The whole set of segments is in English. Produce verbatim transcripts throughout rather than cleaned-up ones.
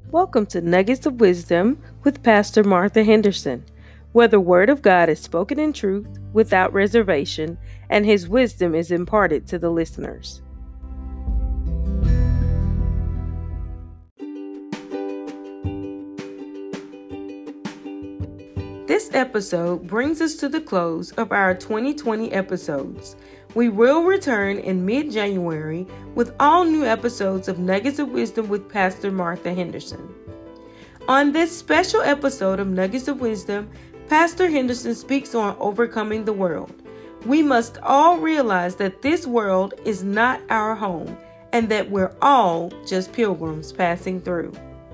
Welcome to Nuggets of Wisdom with Pastor Martha Henderson, where the Word of God is spoken in truth without reservation and His wisdom is imparted to the listeners. This episode brings us to the close of our twenty twenty episodes. We will return in mid-January with all new episodes of Nuggets of Wisdom with Pastor Martha Henderson. On this special episode of Nuggets of Wisdom, Pastor Henderson speaks on overcoming the world. We must all realize that this world is not our home and that we're all just pilgrims passing through.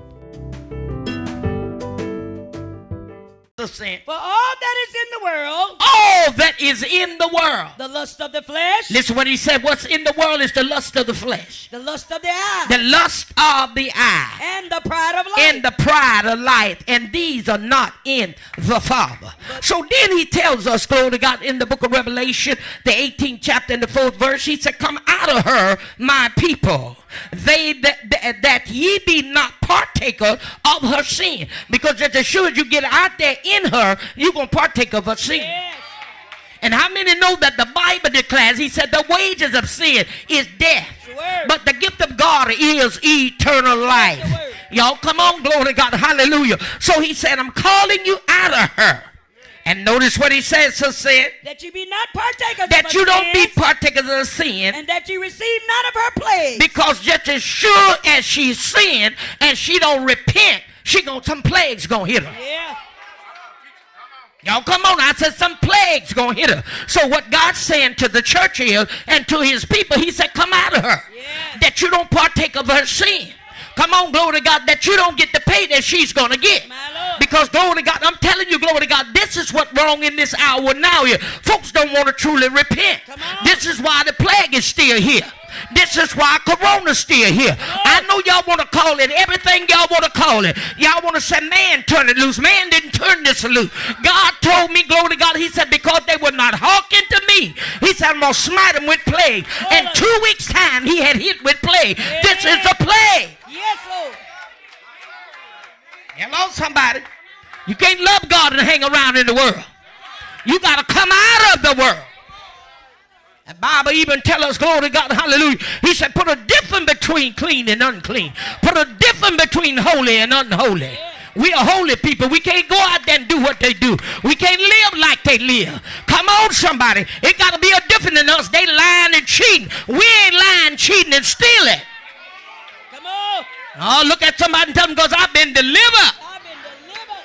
Sin. For all that is in the world, all that is in the world, the lust of the flesh. Listen what he said. What's in the world is the lust of the flesh, the lust of the eye, the lust of the eye, and the pride of life, and the pride of life, and these are not in the Father. But so then he tells us, glory to God, in the book of Revelation, the eighteenth chapter and the fourth verse, he said, "Come out of her, my people, they that, that, that ye be not partaker of her sin." Because just as sure as you get out there in her, you're going to partake of her sin. Yes. And how many know that the Bible declares, he said, the wages of sin is death, but the gift of God is eternal life. Y'all come on, glory to God, hallelujah. So he said, I'm calling you out of her. And notice what he says, so said, that you be not partakers that of you her don't sins, be partakers of sin, and that you receive none of her plagues. Because just as sure as she sinned and she don't repent, she gonna some plagues gonna hit her. Yeah. Y'all come on, I said some plagues gonna hit her. So what God's saying to the church is, and to his people, he said, come out of her. Yeah. That you don't partake of her sin. Come on, glory to God, that you don't get the pay that she's going to get. Because, glory to God, I'm telling you, glory to God, this is what's wrong in this hour now here. Folks don't want to truly repent. This is why the plague is still here. This is why Corona's still here. I know y'all want to call it everything y'all want to call it. Y'all want to say, man, turn it loose. Man didn't turn this loose. God told me, glory to God, he said, because they would not hearken to me, he said, I'm going to smite them with plague. And two weeks' time, he had hit with plague. This is a plague. Yes, Lord. Hello, somebody. You can't love God and hang around in the world. You got to come out of the world. The Bible even tells us, glory to God, hallelujah. He said, put a difference between clean and unclean. Put a difference between holy and unholy. We are holy people. We can't go out there and do what they do. We can't live like they live. Come on, somebody. It got to be a difference in us. They lying and cheating. We ain't lying, cheating, and stealing. Come on. Oh, look at somebody and tell them, because I've been delivered. I've been delivered.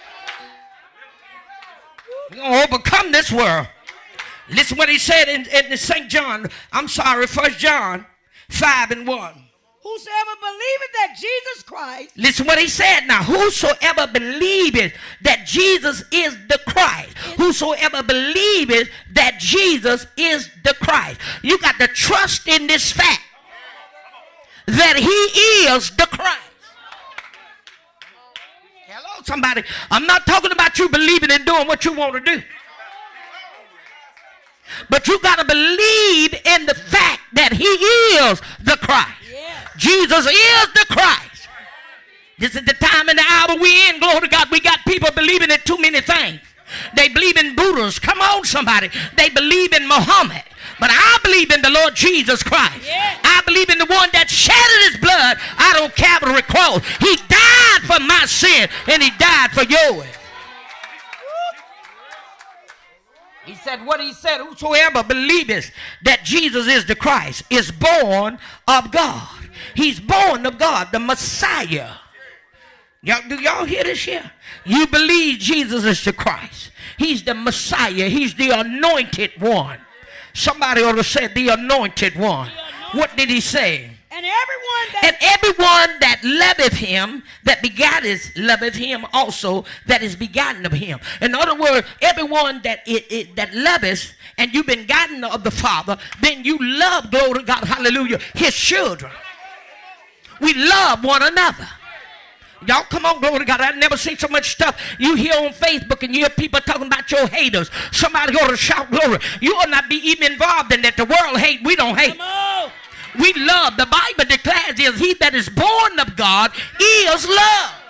We're going to overcome this world. Listen what he said in, in Saint John, I'm sorry, First John five and one. Whosoever believeth that Jesus Christ. Listen what he said now. Whosoever believeth that Jesus is the Christ. Whosoever believeth that Jesus is the Christ. You got to trust in this fact that he is the Christ. Hello, somebody. I'm not talking about you believing and doing what you want to do. But you got to believe in the fact that he is the Christ. Yeah. Jesus is the Christ. This is the time and the hour we in, glory to God. We got people believing in too many things. They believe in Buddhas. Come on, somebody. They believe in Muhammad. But I believe in the Lord Jesus Christ. Yeah. I believe in the one that shattered his blood out on Calvary cross. He died for my sin and he died for yours. He said what he said, whosoever believeth that Jesus is the Christ is born of God. He's born of God, the Messiah. Y'all, do y'all hear this here? You believe Jesus is the Christ. He's the Messiah. He's the anointed one. Somebody ought to say the anointed one. What did he say? And everyone that, and everyone that loveth him, that begotteth, loveth him also that is begotten of him. In other words, everyone that it, it, that loveth, and you've been gotten of the Father, then you love, glory to God, hallelujah, his children. We love one another. Y'all come on, glory to God. I've never seen so much stuff you hear on Facebook and you hear people talking about your haters. Somebody ought to shout glory. You ought not be even involved in that. The world hate, we don't hate. come on. We love. The Bible declares is he that is born of God is love.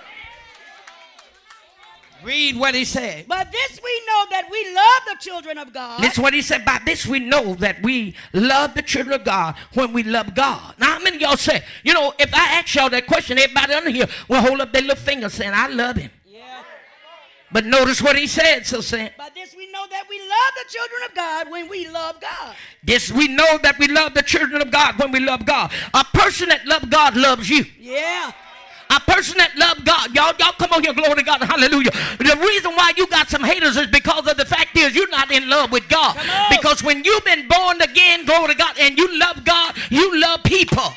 Read what he said. But this we know that we love the children of God. That's what he said. By this we know that we love the children of God when we love God. Now, how many of y'all say, you know, if I ask y'all that question, everybody under here will hold up their little finger saying, I love him. Yeah. But notice what he said, so saying. By this we know that we love the children of God when we love God. This we know that we love the children of God when we love God. A person that loves God loves you. Yeah. A person that loves God, y'all, y'all come on here, glory to God, hallelujah. The reason why you got some haters is because of the fact is you're not in love with God. Because when you've been born again, glory to God, and you love God, you love people.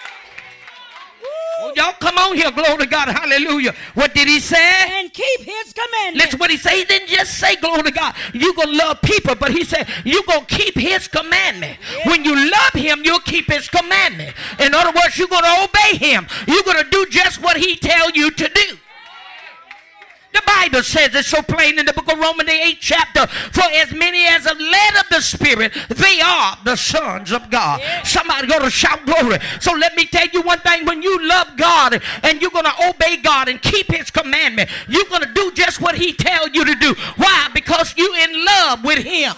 Oh, y'all come on here, glory to God, hallelujah. What did he say? And keep his commandments. Listen what he said. He didn't just say, glory to God, you're going to love people, but he said, you're going to keep his commandment. Yeah. When you love him, you'll keep his commandment. In other words, you're going to obey him. You're going to do just what he tells you to do. The Bible says it so plain in the book of Romans, the eighth chapter. For as many as are led of the Spirit, they are the sons of God. Yeah. Somebody going to shout glory. So let me tell you one thing. When you love God and you're going to obey God and keep his commandment, you're going to do just what he tells you to do. Why? Because you're in love with him.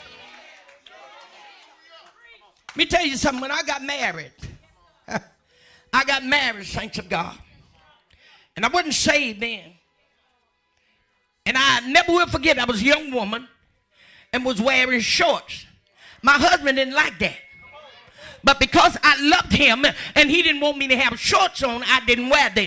Let me tell you something. When I got married, I got married, saints of God. And I wasn't saved then. And I never will forget, I was a young woman and was wearing shorts. My husband didn't like that. But because I loved him and he didn't want me to have shorts on, I didn't wear them.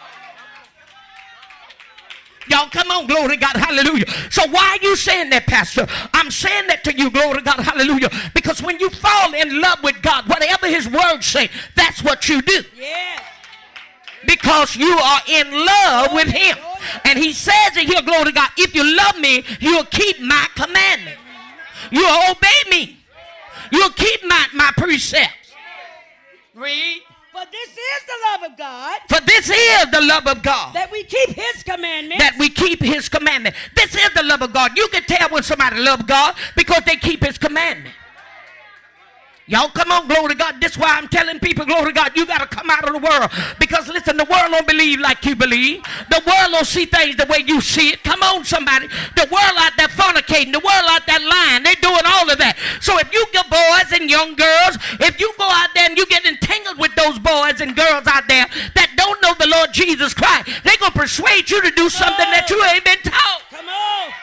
Y'all come on, glory to God, hallelujah. So why are you saying that, Pastor? I'm saying that to you, glory to God, hallelujah. Because when you fall in love with God, whatever his words say, that's what you do. Yeah. Because you are in love with him. And he says it here, glory to God, if you love me, you'll keep my commandment. You'll obey me. You'll keep my, my precepts. Read. For this is the love of God. For this is the love of God. That we keep his commandments. That we keep his commandment. This is the love of God. You can tell when somebody loves God because they keep his commandment. Y'all come on, glory to God. This is why I'm telling people, glory to God, you got to come out of the world. Because listen, the world don't believe like you believe. The world don't see things the way you see it. Come on, somebody. The world out there fornicating. The world out there lying. They're doing all of that. So if you get boys and young girls, if you go out there and you get entangled with those boys and girls out there that don't know the Lord Jesus Christ, they're going to persuade you to do something that you ain't been taught. Come on.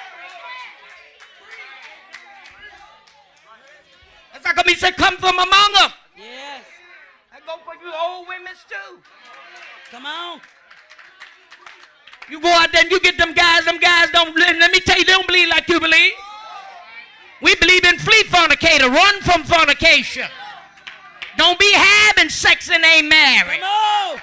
How come he said, come from among them? Yes. I go for you old women too. Come on. You go out there and you get them guys, them guys don't believe. Let me tell you, they don't believe like you believe. We believe in flee fornicator, run from fornication. Don't be having sex and ain't married. Come on.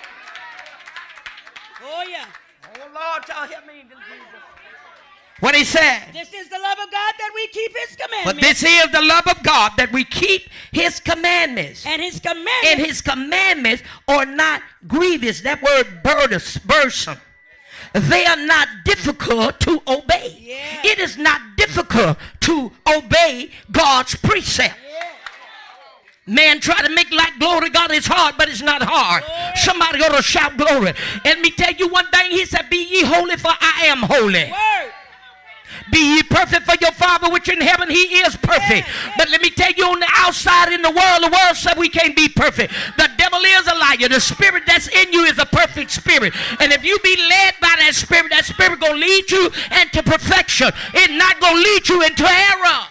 Oh, yeah. Oh, Lord, y'all help me. What he said. This is the love of God that we keep his commandments. But this is the love of God that we keep his commandments. And his commandments. And his commandments are not grievous. That word burdensome. They are not difficult to obey. Yeah. It is not difficult to obey God's precept. Yeah. Man try to make like glory to God is hard, but it's not hard. Glory. Somebody ought to shout glory. And let me tell you one thing. He said, be ye holy, for I am holy. Word. Be ye perfect, for your Father which in heaven, he is perfect. Yeah, yeah. But let me tell you, on the outside in the world, the world said we can't be perfect. The devil is a liar. The spirit that's in you is a perfect spirit. And if you be led by that spirit, that spirit going to lead you into perfection. It's not going to lead you into error.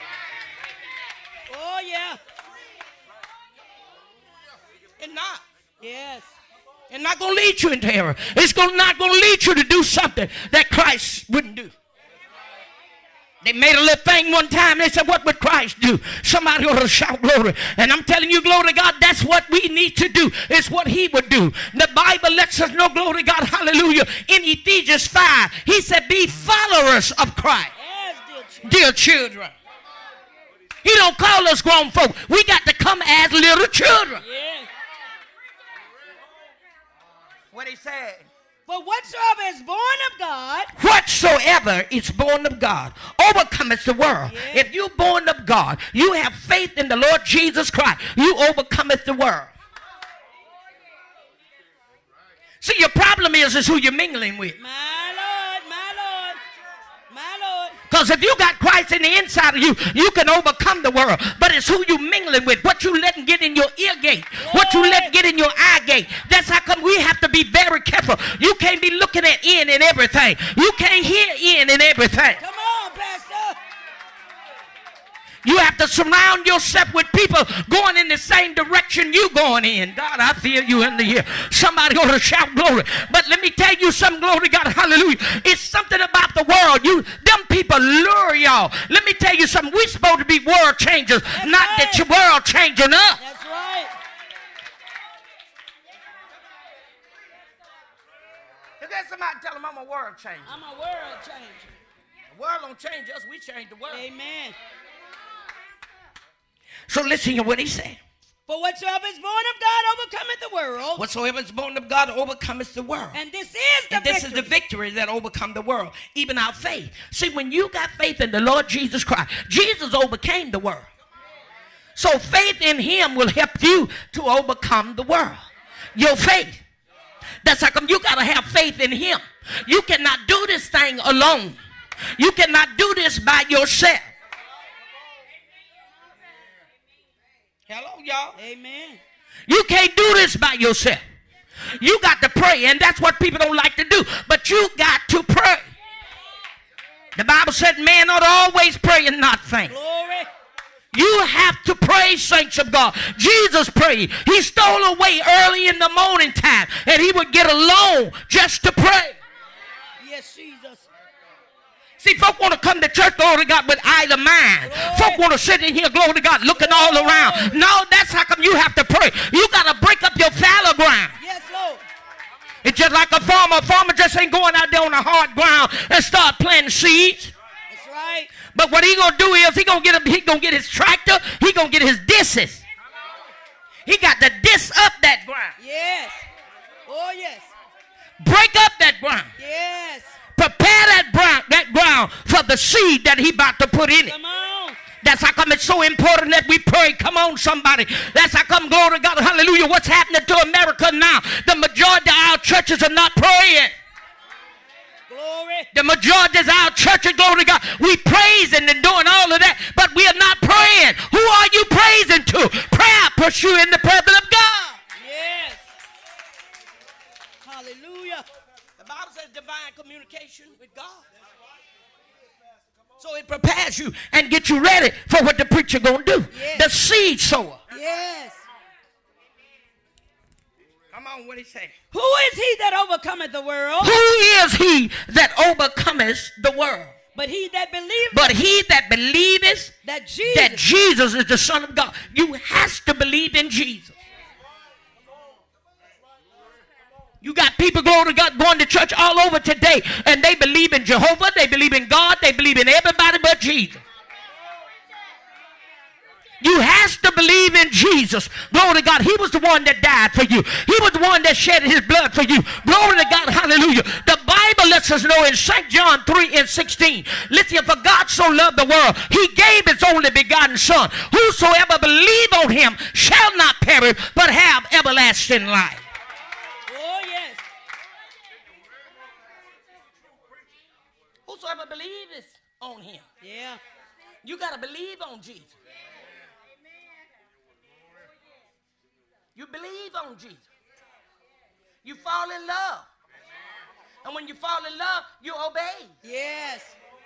Oh, yeah. It's not. Yes. It's not going to lead you into error. It's gonna, not going to lead you to do something that Christ wouldn't do. They made a little thing one time. They said, what would Christ do? Somebody ought to shout glory. And I'm telling you, glory to God, that's what we need to do. It's what he would do. The Bible lets us know, glory to God, hallelujah. In Ephesians five, he said, be followers of Christ. Yes, dear, dear children. He don't call us grown folk. We got to come as little children. Yeah. What he said. For whatsoever is born of God. Whatsoever is born of God overcometh the world. Yeah. If you're born of God, you have faith in the Lord Jesus Christ, you overcometh the world. See, your problem is, is who you're mingling with. My Lord, my Because if you got Christ in the inside of you, you can overcome the world. But it's who you mingling with, what you letting get in your ear gate, what you letting get in your eye gate. That's how come we have to be very careful. You can't be looking at in and everything. You can't hear in and everything. Come on, Pastor. You have to surround yourself with people going in the same direction you going in. God, I feel you in the ear. Somebody ought to shout glory. But let me tell you something, glory to God, hallelujah. It's something about the world. You, them people lure y'all. Let me tell you something. We're supposed to be world changers, That's not right. that your world changing us. That's right. If there's somebody tell them I'm a world changer. I'm a world changer. The world don't change us. We change the world. Amen. So listen to what he said. For whatsoever is born of God overcometh the world. Whatsoever is born of God overcometh the world. And this is the and this victory. is the victory that overcome the world, even our faith. See, when you got faith in the Lord Jesus Christ, Jesus overcame the world. So faith in him will help you to overcome the world. Your faith. That's how come you got to have faith in him. You cannot do this thing alone. You cannot do this by yourself. Hello, y'all. Amen. You can't do this by yourself. You got to pray, and that's what people don't like to do. But you got to pray. The Bible said man ought to always pray and not faint. Glory. You have to pray, saints of God. Jesus prayed. He stole away early in the morning time, and he would get alone just to pray. Yes, Jesus. See, folk want to come to church, glory to God, with idle mind. Glory. Folk want to sit in here, glory to God, looking all around. No, that's how come you have to pray. You got to break up your fallow ground. Yes, Lord. It's just like a farmer. A farmer just ain't going out there on the hard ground and start planting seeds. That's right. But what he gonna do is he gonna get a, he gonna get his tractor. He gonna get his discs. He got to disc up that ground. Yes. Oh, yes. Break up that ground. Yes. Prepare that ground, that ground for the seed that he about to put in it. Come on. That's how come it's so important that we pray. Come on, somebody. That's how come, glory to God, hallelujah. What's happening to America now? The majority of our churches are not praying. Glory. The majority of our churches, glory to God, we praising and doing all of that, but we are not praying. Who are you praising to? Prayer puts you in the presence of God. Yes. Hallelujah. The Bible says divine communication with God. So it prepares you and gets you ready for what the preacher gonna do. Yes. The seed sower. Yes. Come on, what he say? Who is he that overcometh the world? Who is he that overcometh the world? But he that believeth. But he that believeth that Jesus. that Jesus is the Son of God. You has to believe in Jesus. You got people, glory to God, going to church all over today, and they believe in Jehovah, they believe in God, they believe in everybody but Jesus. You has to believe in Jesus. Glory to God. He was the one that died for you. He was the one that shed his blood for you. Glory to God. Hallelujah. The Bible lets us know in Saint John three and sixteen. Listen, for God so loved the world, he gave his only begotten Son. Whosoever believe on him shall not perish, but have everlasting life. Oh, yes. Whosoever believes on him. Yeah. You got to believe on Jesus. You believe on Jesus. You fall in love. And when you fall in love, you obey. Yes.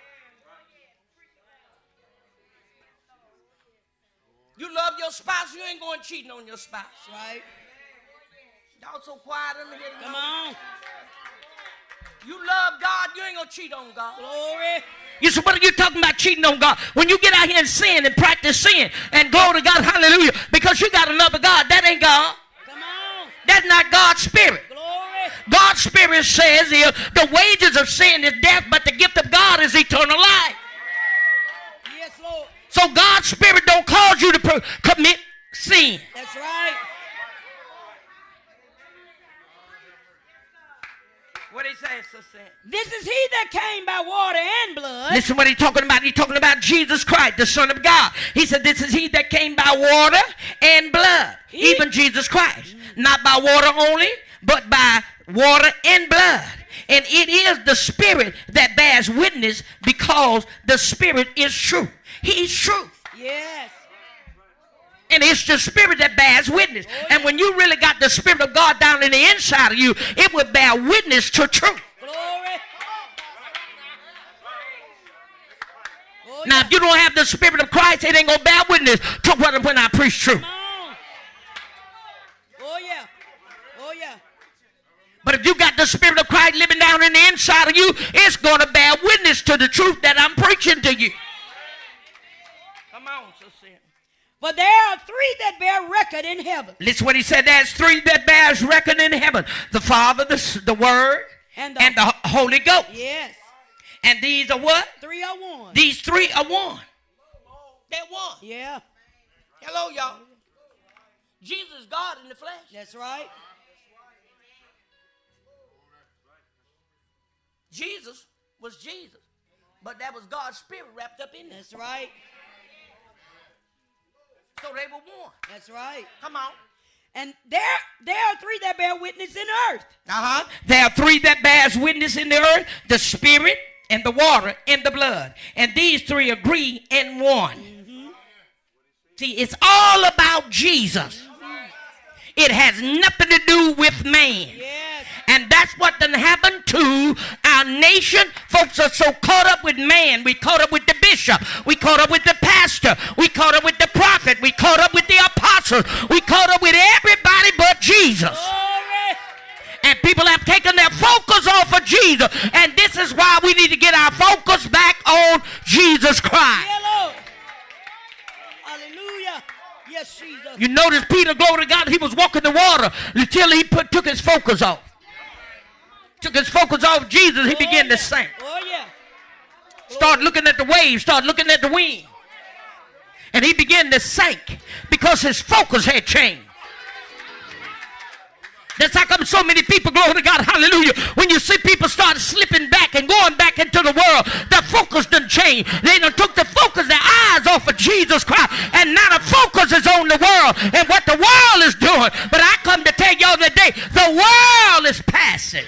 You love your spouse, you ain't going cheating on your spouse. Right. Y'all so quiet in here. Come on. You love God, you ain't going to cheat on God. Glory. You said, what are you talking about cheating on God? When you get out here and sin and practice sin and glory to God, hallelujah, because you got another God, that ain't God. Come on. That's not God's spirit. Glory. God's spirit says here, the wages of sin is death, but the gift of God is eternal life. Yes, Lord. So God's spirit don't cause you to per- commit sin. That's right. What did he say, sister? This is he that came by water and blood. Listen what he's talking about. He's talking about Jesus Christ, the Son of God. He said, this is he that came by water and blood. He- Even Jesus Christ. Not by water only, but by water and blood. And it is the Spirit that bears witness, because the Spirit is truth. He's truth. Yes. And it's the Spirit that bears witness. Oh, yeah. And when you really got the Spirit of God down in the inside of you, it will bear witness to truth. Glory. Oh, now, yeah. if you don't have the Spirit of Christ, it ain't going to bear witness to what when I preach truth. Oh, yeah. Oh, yeah. But if you got the Spirit of Christ living down in the inside of you, it's going to bear witness to the truth that I'm preaching to you. Come on, sister. For there are three that bear record in heaven. Listen what he said. There's three that bears record in heaven. The Father, the, the Word, and the, and the Holy Ghost. Yes. And these are what? Three are one. These three are one. They're one. Yeah. Hello, y'all. Jesus is God in the flesh. That's right. Jesus was Jesus, but that was God's Spirit wrapped up in it. That's right. So they were one. That's right. Come on. And there, there are three that bear witness in earth. Uh-huh. There are three that bears witness in the earth: the Spirit and the water and the blood. And these three agree in one. Mm-hmm. See, it's all about Jesus. Mm-hmm. It has nothing to do with man. Yes. And that's what done happened to our nation. Folks are so caught up with man. We caught up with the bishop. We caught up with the pastor. We caught up with the prophet. We caught up with the apostle. We caught up with everybody but Jesus. Glory. And people have taken their focus off of Jesus. And this is why we need to get our focus back on Jesus Christ. Yeah, Lord. Hallelujah. Yes, Jesus. You notice Peter, glory to God, he was walking the water until he put, took his focus off. Took his focus off Jesus, he oh, began yeah. to sink. Oh, yeah. Start looking at the waves, start looking at the wind. And he began to sink because his focus had changed. That's how come so many people, glory to God, hallelujah, when you see people start slipping back and going back into the world, their focus done changed. They done took the focus, their eyes off of Jesus Christ, and now the focus is on the world and what the world is doing. But I come to tell y'all today, the world is passing.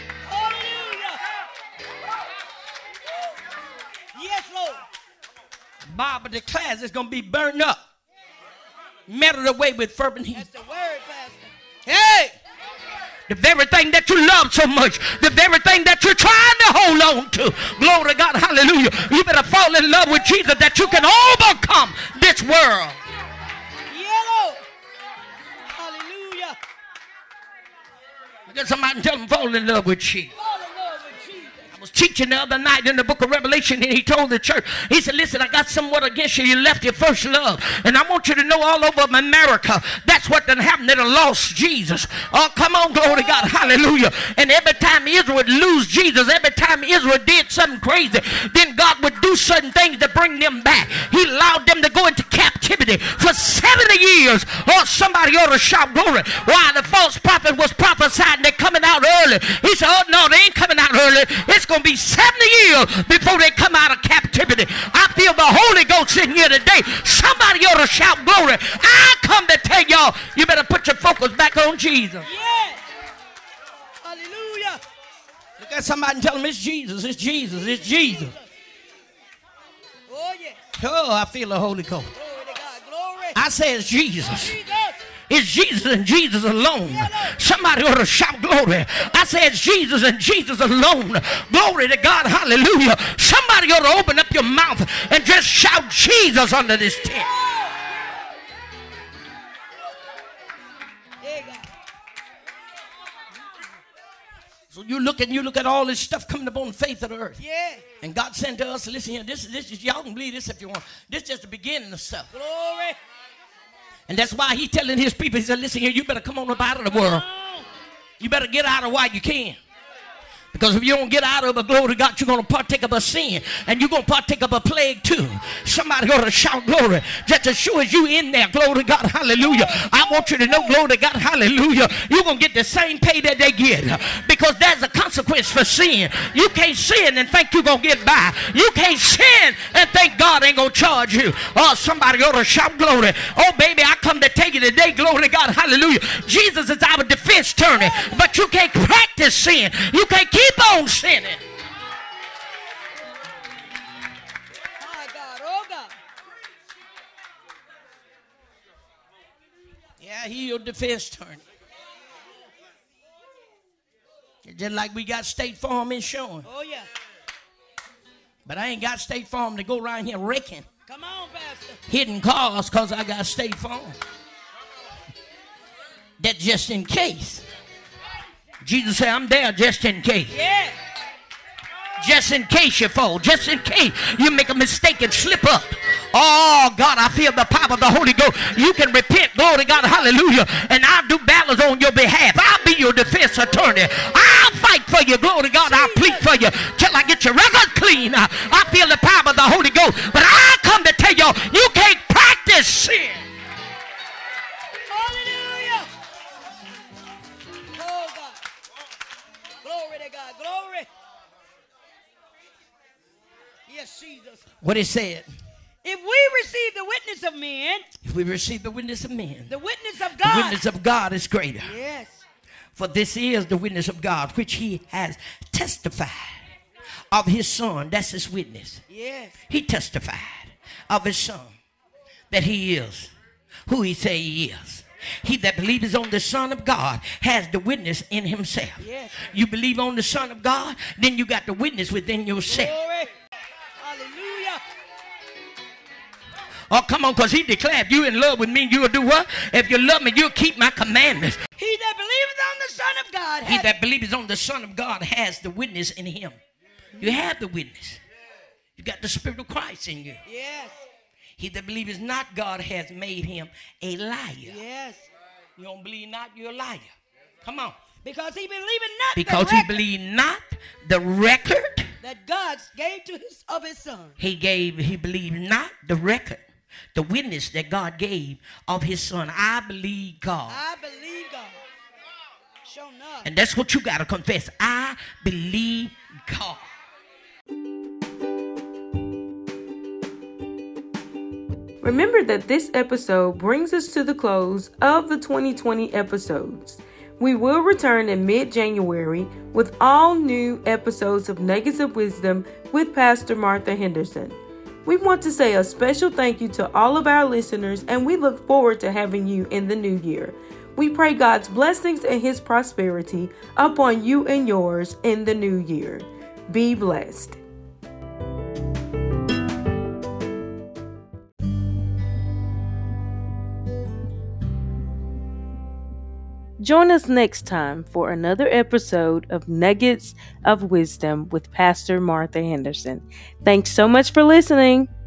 Yes, Lord. The Bible declares it's going to be burned up, melted away with fervent heat. That's the word, Pastor. Hey! The very thing that you love so much, the very thing that you're trying to hold on to, glory to God, hallelujah, you better fall in love with Jesus that you can overcome this world. Yeah, Lord. Hallelujah. Look at somebody and tell them, fall in love with Jesus. Fall in love with Jesus. I was teaching the other night in the book of Revelation, and he told the church, he said, listen, I got somewhat against you. You left your first love. And I want you to know all over America, that's what done happened. They done lost Jesus. Oh, come on, glory to God, hallelujah. And every time Israel would lose Jesus, every time Israel did something crazy, then God would do certain things to bring them back. He allowed them to go into captivity for seventy years. Oh, somebody ought to shout glory. Why? The false prophet was prophesying they're coming out early. He said, oh, no, they ain't coming out early. It's going to be seventy years before they come out of captivity. I feel the Holy Ghost in here today. Somebody ought to shout glory. I come to tell y'all, you better put your focus back on Jesus. Yes. Hallelujah. Look at somebody and tell them it's Jesus, it's Jesus, it's Jesus. Oh, yes. Oh, I feel the Holy Ghost. Glory to God. Glory. I say it's Jesus. Jesus. It's Jesus and Jesus alone. Somebody ought to shout glory. I said it's Jesus and Jesus alone. Glory to God. Hallelujah. Somebody ought to open up your mouth and just shout Jesus under this tent. So you look and you look at all this stuff coming upon the face of the earth. Yeah. And God sent to us, listen here, this, this is, y'all can believe this if you want. This is just the beginning of stuff. Glory. And that's why he's telling his people, he said, listen here, you better come on up out of the world. You better get out of while you can. Because if you don't get out of it, glory to God, you're going to partake of a sin. And you're going to partake of a plague too. Somebody ought to shout glory. Just as sure as you in there, glory to God, hallelujah. I want you to know, glory to God, hallelujah. You're going to get the same pay that they get. Because there's a consequence for sin. You can't sin and think you're going to get by. You can't sin and think God ain't going to charge you. Oh, somebody ought to shout glory. Oh, baby, I come to tell you today, glory to God, hallelujah. Jesus is our defense attorney. But you can't practice sin. You can't keep keep on sinning. My God, oh God. Yeah, he your defense attorney. Just like we got State Farm insurance. Oh yeah. But I ain't got State Farm to go around here wrecking Come on, Pastor. hidden cars because I got State Farm. That's just in case. Jesus said, I'm there just in case. Yeah. Just in case you fall. Just in case you make a mistake and slip up. Oh, God, I feel the power of the Holy Ghost. You can repent, glory to God, hallelujah, and I'll do battles on your behalf. I'll be your defense attorney. I'll fight for you, glory to God. I'll plead for you till I get your record clean. I, I feel the power of the Holy Ghost. But I come to tell y'all, you can't practice sin. Hallelujah. Oh God. Glory to God. Glory. Yes, Jesus. What it said. If we receive the witness of men, If we receive the witness of men, the witness of the God. witness of God is greater. Yes. For this is the witness of God, which he has testified of his son. That's his witness. Yes. He testified of his son that he is who he say he is. He that believes on the Son of God has the witness in himself. Yes. You believe on the Son of God, then you got the witness within yourself. Glory. Hallelujah. Oh, come on, because he declared, you in love with me, you'll do what? If you love me, you'll keep my commandments. He that believeth on the Son of God He hath that believes on the Son of God has the witness in him. You have the witness. You got the Spirit of Christ in you. Yes. He that believes not God has made him a liar. Yes. You don't believe not, you're a liar. Come on. Because he believeth not Because the he record believed not the record that God gave to his of his son. he gave, he believed not the record, the witness that God gave of his son. I believe God. I believe God. Sure enough. And that's what you got to confess. I believe God. Remember that this episode brings us to the close of the twenty twenty episodes. We will return in mid-January with all new episodes of Nuggets of Wisdom with Pastor Martha Henderson. We want to say a special thank you to all of our listeners, and we look forward to having you in the new year. We pray God's blessings and his prosperity upon you and yours in the new year. Be blessed. Join us next time for another episode of Nuggets of Wisdom with Pastor Martha Henderson. Thanks so much for listening.